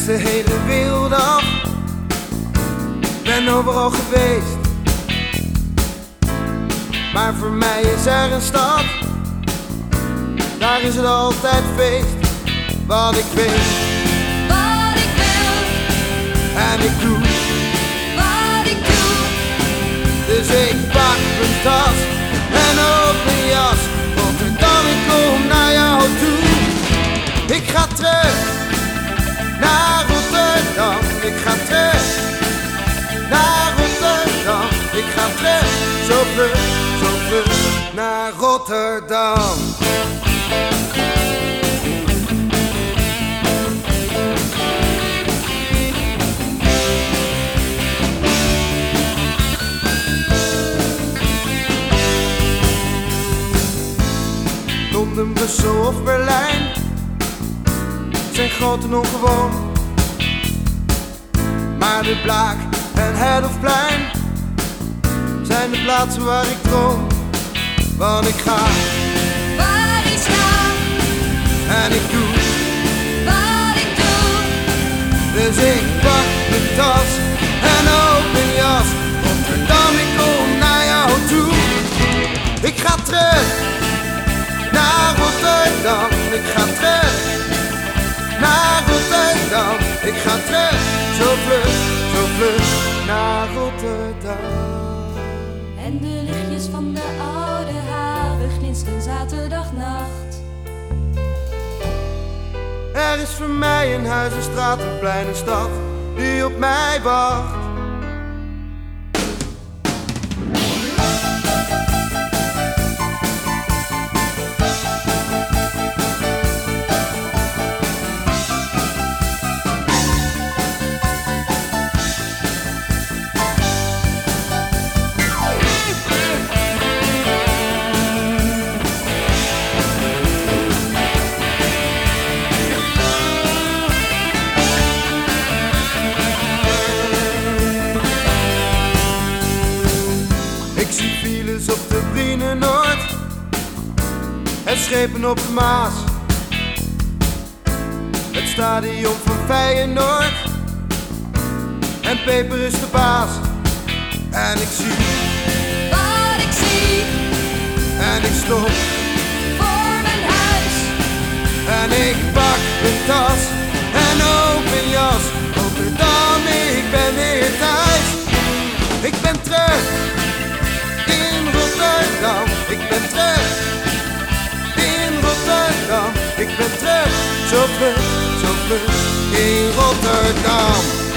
de hele wereld af, ben overal geweest. Maar voor mij is er een stad, daar is het altijd feest. Wat ik weet, Wat ik wil, en ik doe, wat ik doe. dus ik pak mijn tas en ook mijn jas, Rotterdam, ik kom naar jou toe. Ik ga terug naar Rotterdam, ik ga terug naar Rotterdam, ik ga terug, zo vlug naar Rotterdam. Londen, Brussel of Berlijn zijn groot en ongewoon, maar de Blaak en het Hofplein zijn de plaatsen waar ik droom. Want ik ga Waar ik sta, en ik doe, wat ik doe. dus ik pak mijn tas en ook mijn jas, Rotterdam, ik kom naar jou toe. Ik ga terug naar Rotterdam, ik ga terug naar Rotterdam, ik ga terug, zo vlug naar Rotterdam. En de lichtjes van de oude haven glinsteren zaterdagnacht. Er is voor mij een huis, een straat, een plein, een stad die op mij wacht. Ik zie files op de Brienenoord en schepen op de Maas. Het stadion van Feyenoord en Peper is de baas. En ik zie Wat ik zie, en ik stop voor mijn huis. en ik pak mijn tas en ook mijn jas. Rotterdam, ik ben weer thuis. Ik ben terug in Rotterdam, ik ben terug in Rotterdam, ik ben terug, zo vlug in Rotterdam.